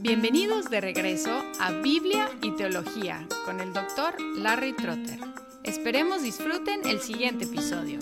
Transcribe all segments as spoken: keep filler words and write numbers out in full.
Bienvenidos de regreso a Biblia y Teología con el doctor Larry Trotter. Esperemos disfruten el siguiente episodio.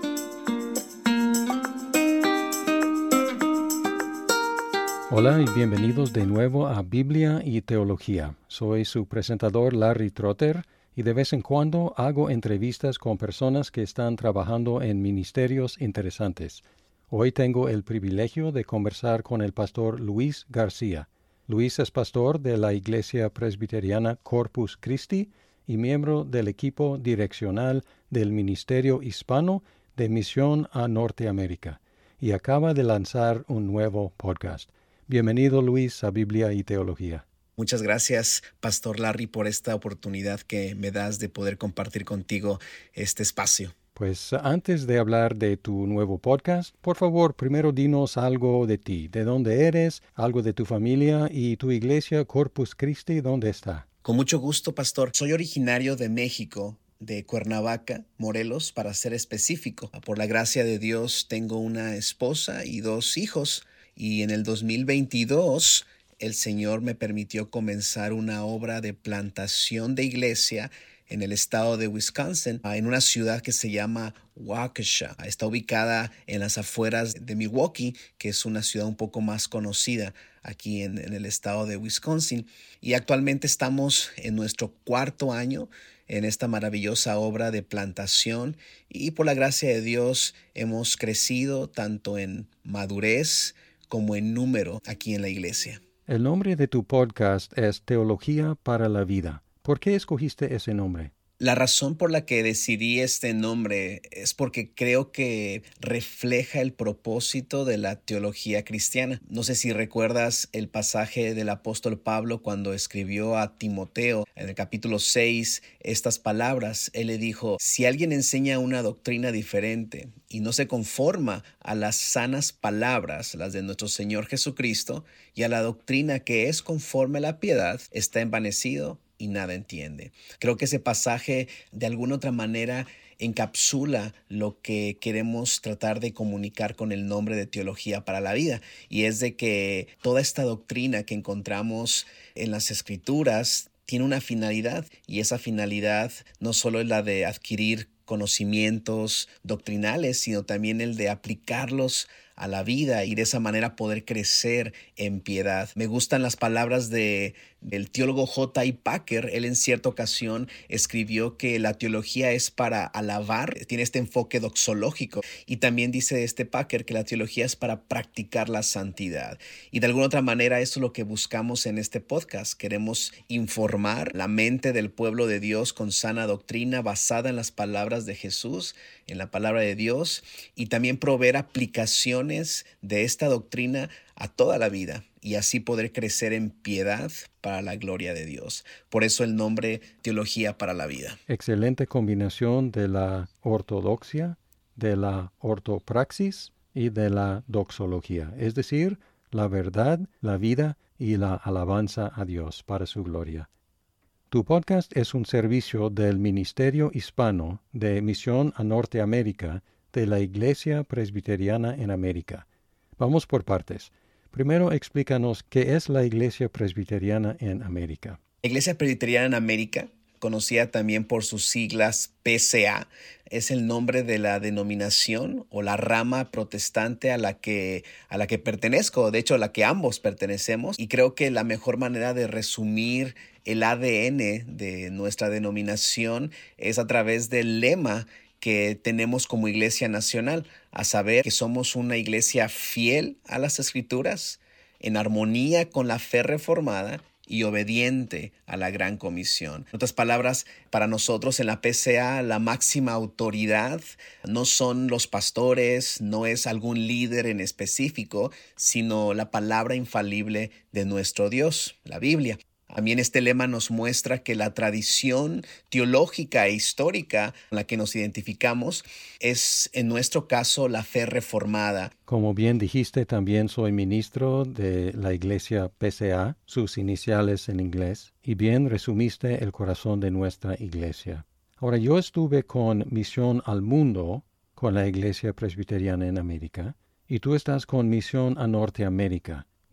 Hola y bienvenidos de nuevo a Biblia y Teología. Soy su presentador Larry Trotter y de vez en cuando hago entrevistas con personas que están trabajando en ministerios interesantes. Hoy tengo el privilegio de conversar con el pastor Luis García. Luis es pastor de la Iglesia Presbiteriana Corpus Christi y miembro del equipo direccional del Ministerio Hispano de Misión a Norteamérica, y acaba de lanzar un nuevo podcast. Bienvenido, Luis, a Biblia y Teología. Muchas gracias, Pastor Larry, por esta oportunidad que me das de poder compartir contigo este espacio. Pues antes de hablar de tu nuevo podcast, por favor, primero dinos algo de ti, de dónde eres, algo de tu familia y tu iglesia Corpus Christi, ¿dónde está? Con mucho gusto, Pastor. Soy originario de México, de Cuernavaca, Morelos, para ser específico. Por la gracia de Dios tengo una esposa y dos hijos, y en el dos mil veintidós el Señor me permitió comenzar una obra de plantación de iglesia en el estado de Wisconsin, en una ciudad que se llama Waukesha. Está ubicada en las afueras de Milwaukee, que es una ciudad un poco más conocida aquí en, en el estado de Wisconsin. Y actualmente estamos en nuestro cuarto año en esta maravillosa obra de plantación. Y por la gracia de Dios hemos crecido tanto en madurez como en número aquí en la iglesia. El nombre de tu podcast es Teología para la Vida. ¿Por qué escogiste ese nombre? La razón por la que decidí este nombre es porque creo que refleja el propósito de la teología cristiana. No sé si recuerdas el pasaje del apóstol Pablo cuando escribió a Timoteo en el capítulo seis estas palabras. Él le dijo: si alguien enseña una doctrina diferente y no se conforma a las sanas palabras, las de nuestro Señor Jesucristo, y a la doctrina que es conforme a la piedad, está envanecido y nada entiende. Creo que ese pasaje de alguna otra manera encapsula lo que queremos tratar de comunicar con el nombre de Teología para la Vida, y es de que toda esta doctrina que encontramos en las Escrituras tiene una finalidad, y esa finalidad no solo es la de adquirir conocimientos doctrinales, sino también el de aplicarlos a la vida y de esa manera poder crecer en piedad. Me gustan las palabras de, del teólogo J I Packer. Él en cierta ocasión escribió que la teología es para alabar, tiene este enfoque doxológico, y también dice este Packer que la teología es para practicar la santidad. Y de alguna otra manera eso es lo que buscamos en este podcast. Queremos informar la mente del pueblo de Dios con sana doctrina basada en las palabras de Jesús, en la palabra de Dios, y también proveer aplicaciones de esta doctrina a toda la vida y así poder crecer en piedad para la gloria de Dios. Por eso el nombre Teología para la Vida. Excelente combinación de la ortodoxia, de la ortopraxis y de la doxología, es decir, la verdad, la vida y la alabanza a Dios para su gloria. Tu podcast es un servicio del Ministerio Hispano de Misión a Norteamérica de la Iglesia Presbiteriana en América. Vamos por partes. Primero explícanos qué es la Iglesia Presbiteriana en América. La Iglesia Presbiteriana en América, conocida también por sus siglas P C A, es el nombre de la denominación o la rama protestante a la que, a la que pertenezco, de hecho a la que ambos pertenecemos, y creo que la mejor manera de resumir el A D N de nuestra denominación es a través del lema que tenemos como Iglesia Nacional, a saber que somos una iglesia fiel a las Escrituras, en armonía con la fe reformada y obediente a la Gran Comisión. En otras palabras, para nosotros en la P C A la máxima autoridad no son los pastores, no es algún líder en específico, sino la palabra infalible de nuestro Dios, la Biblia. También este lema nos muestra que la tradición teológica e histórica con la que nos identificamos es, en nuestro caso, la fe reformada. Como bien dijiste, también soy ministro de la iglesia P C A, sus iniciales en inglés, y bien resumiste el corazón de nuestra iglesia. Ahora, yo estuve con Misión al Mundo, con la Iglesia Presbiteriana en América, y tú estás con Misión a Norteamérica.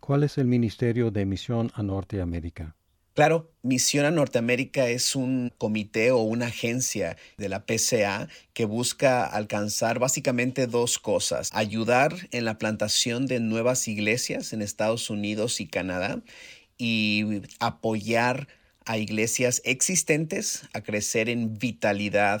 ¿Cuál es el Ministerio de Misión a Norteamérica? Claro, Misión a Norteamérica es un comité o una agencia de la P C A que busca alcanzar básicamente dos cosas: ayudar en la plantación de nuevas iglesias en Estados Unidos y Canadá y apoyar a iglesias existentes a crecer en vitalidad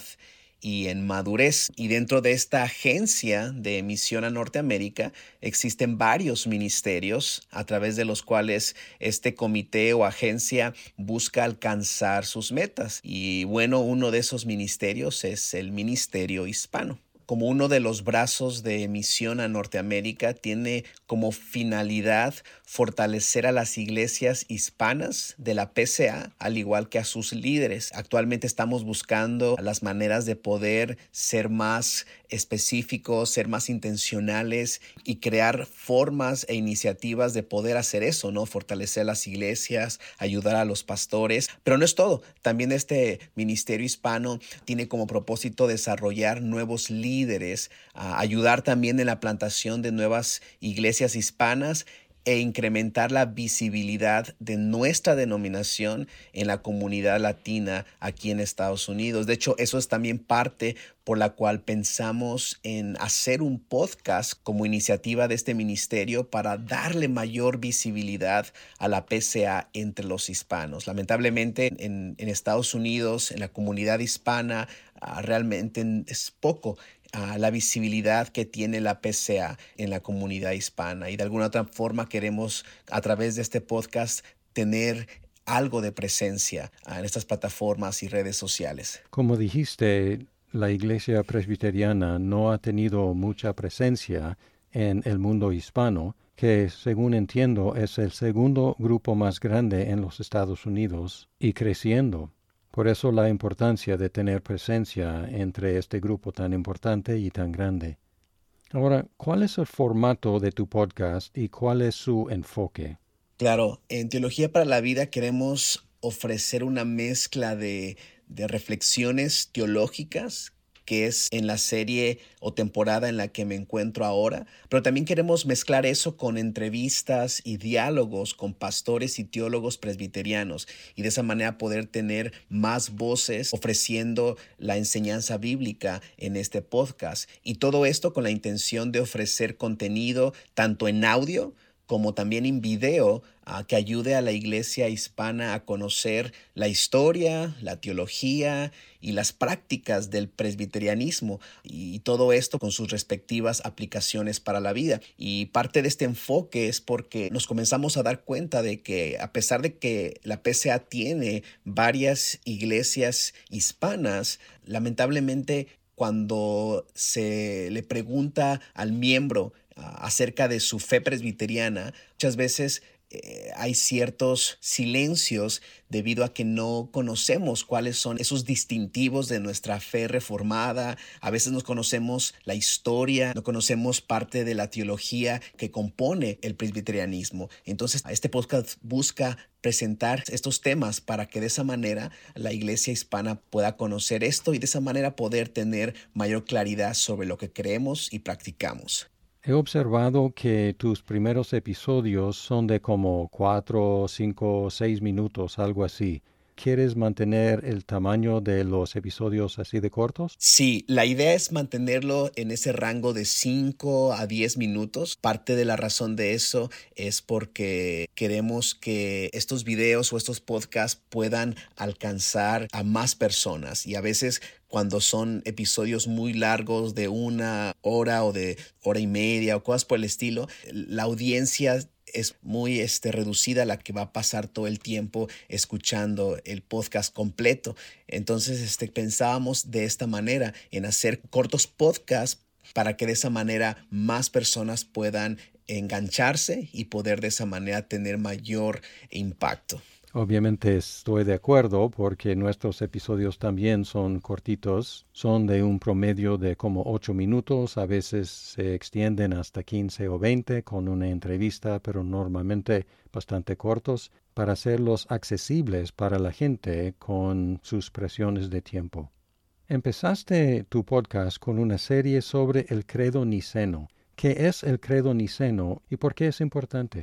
y en madurez. Y dentro de esta agencia de Misión a Norteamérica existen varios ministerios a través de los cuales este comité o agencia busca alcanzar sus metas. Y bueno, uno de esos ministerios es el Ministerio Hispano. Como uno de los brazos de Misión a Norteamérica, tiene como finalidad fortalecer a las iglesias hispanas de la P C A, al igual que a sus líderes. Actualmente estamos buscando las maneras de poder ser más específicos, ser más intencionales y crear formas e iniciativas de poder hacer eso, ¿no? Fortalecer las iglesias, ayudar a los pastores. Pero no es todo. También este ministerio hispano tiene como propósito desarrollar nuevos líderes líderes, a ayudar también en la plantación de nuevas iglesias hispanas e incrementar la visibilidad de nuestra denominación en la comunidad latina aquí en Estados Unidos. De hecho, eso es también parte por la cual pensamos en hacer un podcast como iniciativa de este ministerio para darle mayor visibilidad a la P C A entre los hispanos. Lamentablemente, en, en Estados Unidos, en la comunidad hispana, uh, realmente es poco Uh, la visibilidad que tiene la P C A en la comunidad hispana, y de alguna otra forma queremos a través de este podcast tener algo de presencia uh, en estas plataformas y redes sociales. Como dijiste, la Iglesia Presbiteriana no ha tenido mucha presencia en el mundo hispano, que según entiendo es el segundo grupo más grande en los Estados Unidos y creciendo. Por eso la importancia de tener presencia entre este grupo tan importante y tan grande. Ahora, ¿cuál es el formato de tu podcast y cuál es su enfoque? Claro, en Teología para la Vida queremos ofrecer una mezcla de, de reflexiones teológicas, que es en la serie o temporada en la que me encuentro ahora, pero también queremos mezclar eso con entrevistas y diálogos con pastores y teólogos presbiterianos, y de esa manera poder tener más voces ofreciendo la enseñanza bíblica en este podcast. Y todo esto con la intención de ofrecer contenido tanto en audio como también en video, uh, que ayude a la iglesia hispana a conocer la historia, la teología y las prácticas del presbiterianismo, y todo esto con sus respectivas aplicaciones para la vida. Y parte de este enfoque es porque nos comenzamos a dar cuenta de que a pesar de que la P C A tiene varias iglesias hispanas, lamentablemente cuando se le pregunta al miembro acerca de su fe presbiteriana, muchas veces eh, hay ciertos silencios debido a que no conocemos cuáles son esos distintivos de nuestra fe reformada. A veces no conocemos la historia, no conocemos parte de la teología que compone el presbiterianismo. Entonces, este podcast busca presentar estos temas para que de esa manera la iglesia hispana pueda conocer esto y de esa manera poder tener mayor claridad sobre lo que creemos y practicamos. He observado que tus primeros episodios son de como cuatro, cinco, seis minutos, algo así. ¿Quieres mantener el tamaño de los episodios así de cortos? Sí, la idea es mantenerlo en ese rango de cinco a diez minutos. Parte de la razón de eso es porque queremos que estos videos o estos podcasts puedan alcanzar a más personas, y a veces cuando son episodios muy largos de una hora o de hora y media o cosas por el estilo, la audiencia es muy este, reducida, la que va a pasar todo el tiempo escuchando el podcast completo. Entonces este, pensábamos de esta manera en hacer cortos podcasts para que de esa manera más personas puedan engancharse y poder de esa manera tener mayor impacto. Obviamente estoy de acuerdo porque nuestros episodios también son cortitos, son de un promedio de como ocho minutos, a veces se extienden hasta quince o veinte con una entrevista, pero normalmente bastante cortos para hacerlos accesibles para la gente con sus presiones de tiempo. Empezaste tu podcast con una serie sobre el credo niceno. ¿Qué es el credo niceno y por qué es importante?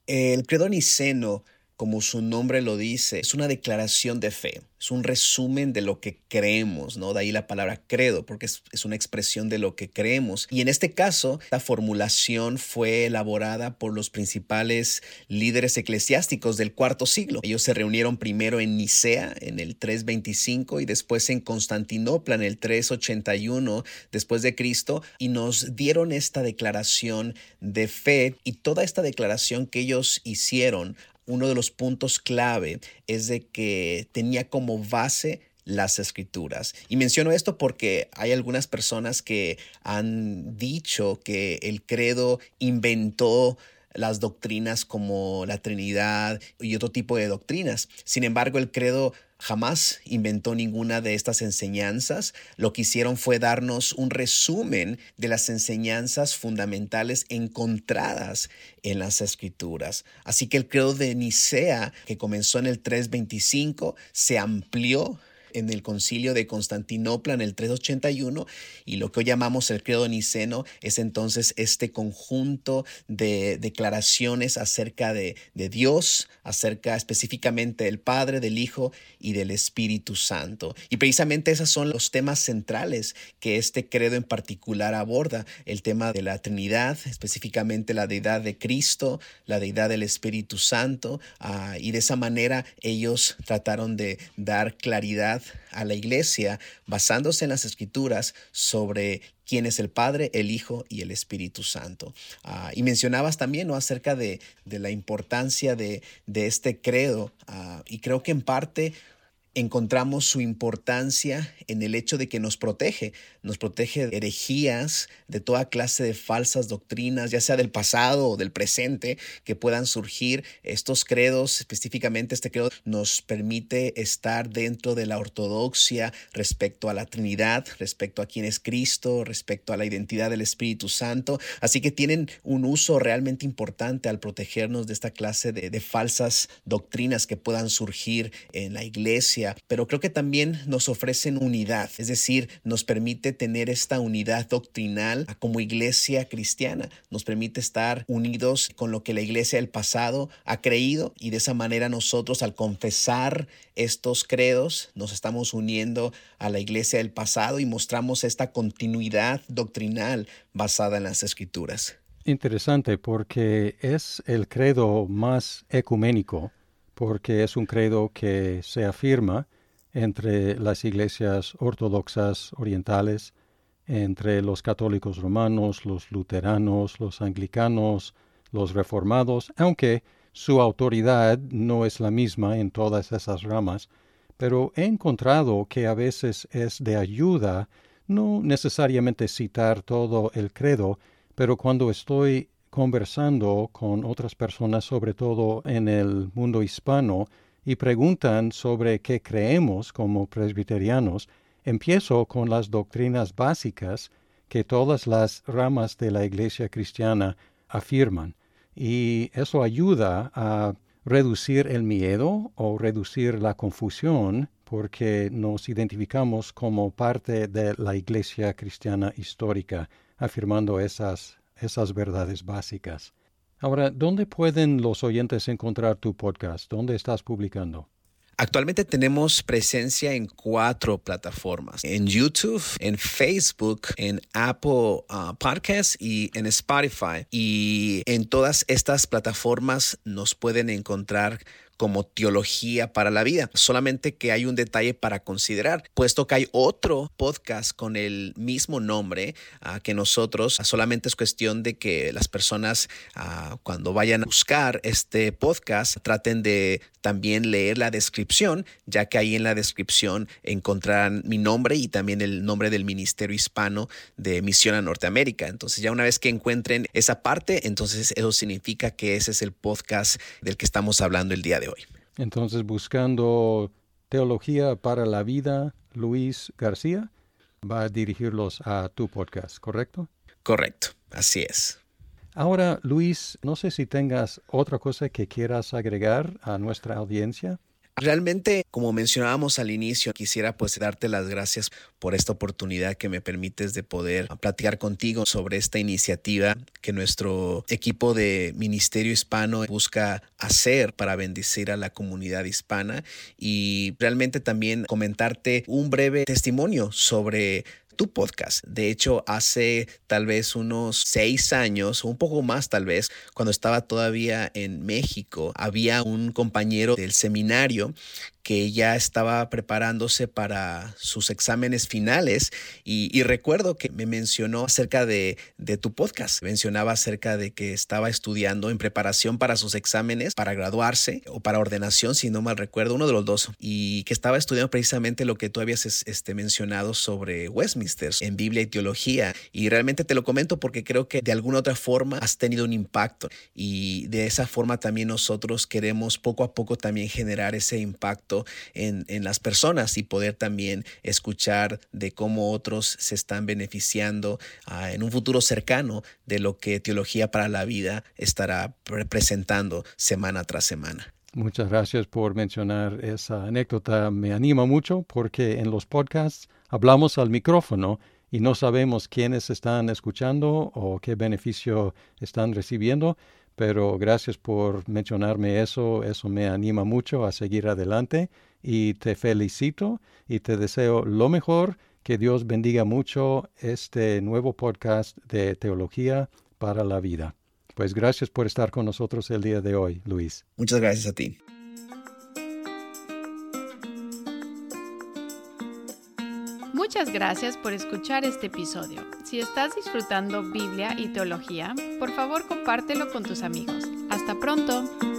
El credo niceno, como su nombre lo dice, es una declaración de fe, es un resumen de lo que creemos, ¿no? De ahí la palabra credo, porque es, es una expresión de lo que creemos. Y en este caso, la formulación fue elaborada por los principales líderes eclesiásticos del cuarto siglo. Ellos se reunieron primero en Nicea en el trescientos veinticinco y después en Constantinopla en el trescientos ochenta y uno después de Cristo, y nos dieron esta declaración de fe. Y toda esta declaración que ellos hicieron, uno de los puntos clave es de que tenía como base las Escrituras. Y menciono esto porque hay algunas personas que han dicho que el credo inventó las doctrinas como la Trinidad y otro tipo de doctrinas. Sin embargo, el credo jamás inventó ninguna de estas enseñanzas. Lo que hicieron fue darnos un resumen de las enseñanzas fundamentales encontradas en las Escrituras. Así que el credo de Nicea, que comenzó en el trescientos veinticinco, se amplió en el concilio de Constantinopla en el trescientos ochenta y uno, y lo que hoy llamamos el credo niceno es entonces este conjunto de declaraciones acerca de, de Dios, acerca específicamente del Padre, del Hijo y del Espíritu Santo. Y precisamente esos son los temas centrales que este credo en particular aborda: el tema de la Trinidad, específicamente la deidad de Cristo, la deidad del Espíritu Santo, uh, y de esa manera ellos trataron de dar claridad a la iglesia basándose en las Escrituras sobre quién es el Padre, el Hijo y el Espíritu Santo. Uh, y mencionabas también, ¿no?, acerca de, de la importancia de, de este credo, uh, y creo que en parte encontramos su importancia en el hecho de que nos protege, nos protege de herejías, de toda clase de falsas doctrinas, ya sea del pasado o del presente, que puedan surgir. Estos credos, específicamente este credo, nos permite estar dentro de la ortodoxia respecto a la Trinidad, respecto a quién es Cristo, respecto a la identidad del Espíritu Santo. Así que tienen un uso realmente importante al protegernos de esta clase de, de falsas doctrinas que puedan surgir en la iglesia. Pero creo que también nos ofrecen unidad, es decir, nos permite tener esta unidad doctrinal como iglesia cristiana, nos permite estar unidos con lo que la iglesia del pasado ha creído, y de esa manera nosotros, al confesar estos credos, nos estamos uniendo a la iglesia del pasado y mostramos esta continuidad doctrinal basada en las Escrituras. Interesante, porque es el credo más ecuménico, porque es un credo que se afirma entre las iglesias ortodoxas orientales, entre los católicos romanos, los luteranos, los anglicanos, los reformados, aunque su autoridad no es la misma en todas esas ramas, pero he encontrado que a veces es de ayuda no necesariamente citar todo el credo, pero cuando estoy conversando con otras personas, sobre todo en el mundo hispano, y preguntan sobre qué creemos como presbiterianos, empiezo con las doctrinas básicas que todas las ramas de la iglesia cristiana afirman. Y eso ayuda a reducir el miedo o reducir la confusión, porque nos identificamos como parte de la iglesia cristiana histórica, afirmando esas esas verdades básicas. Ahora, ¿dónde pueden los oyentes encontrar tu podcast? ¿Dónde estás publicando? Actualmente tenemos presencia en cuatro plataformas: en YouTube, en Facebook, en Apple uh, Podcasts y en Spotify. Y en todas estas plataformas nos pueden encontrar como Teología para la Vida. Solamente que hay un detalle para considerar, puesto que hay otro podcast con el mismo nombre uh, que nosotros. Uh, solamente es cuestión de que las personas uh, cuando vayan a buscar este podcast traten de también leer la descripción, ya que ahí en la descripción encontrarán mi nombre y también el nombre del Ministerio Hispano de Misión a Norteamérica. Entonces, ya una vez que encuentren esa parte, entonces eso significa que ese es el podcast del que estamos hablando el día de hoy. Entonces, buscando Teología para la Vida, Luis García va a dirigirlos a tu podcast, ¿correcto? Correcto, así es. Ahora, Luis, no sé si tengas otra cosa que quieras agregar a nuestra audiencia. Realmente, como mencionábamos al inicio, quisiera pues darte las gracias por esta oportunidad que me permites de poder platicar contigo sobre esta iniciativa que nuestro equipo de Ministerio Hispano busca hacer para bendecir a la comunidad hispana, y realmente también comentarte un breve testimonio sobre tu podcast. De hecho, hace tal vez unos seis años, o un poco más tal vez, cuando estaba todavía en México, había un compañero del seminario que ya estaba preparándose para sus exámenes finales y, y recuerdo que me mencionó acerca de, de tu podcast. Mencionaba acerca de que estaba estudiando en preparación para sus exámenes, para graduarse o para ordenación, si no mal recuerdo, uno de los dos, y que estaba estudiando precisamente lo que tú habías este, mencionado sobre Westminster en Biblia y teología. Y realmente te lo comento porque creo que de alguna otra forma has tenido un impacto, y de esa forma también nosotros queremos poco a poco también generar ese impacto En, en las personas y poder también escuchar de cómo otros se están beneficiando uh, en un futuro cercano de lo que Teología para la Vida estará representando semana tras semana. Muchas gracias por mencionar esa anécdota. Me anima mucho porque en los podcasts hablamos al micrófono y no sabemos quiénes están escuchando o qué beneficio están recibiendo. Pero gracias por mencionarme eso, eso me anima mucho a seguir adelante y te felicito y te deseo lo mejor, que Dios bendiga mucho este nuevo podcast de Teología para la Vida. Pues gracias por estar con nosotros el día de hoy, Luis. Muchas gracias a ti. Muchas gracias por escuchar este episodio. Si estás disfrutando Biblia y teología, por favor compártelo con tus amigos. Hasta pronto.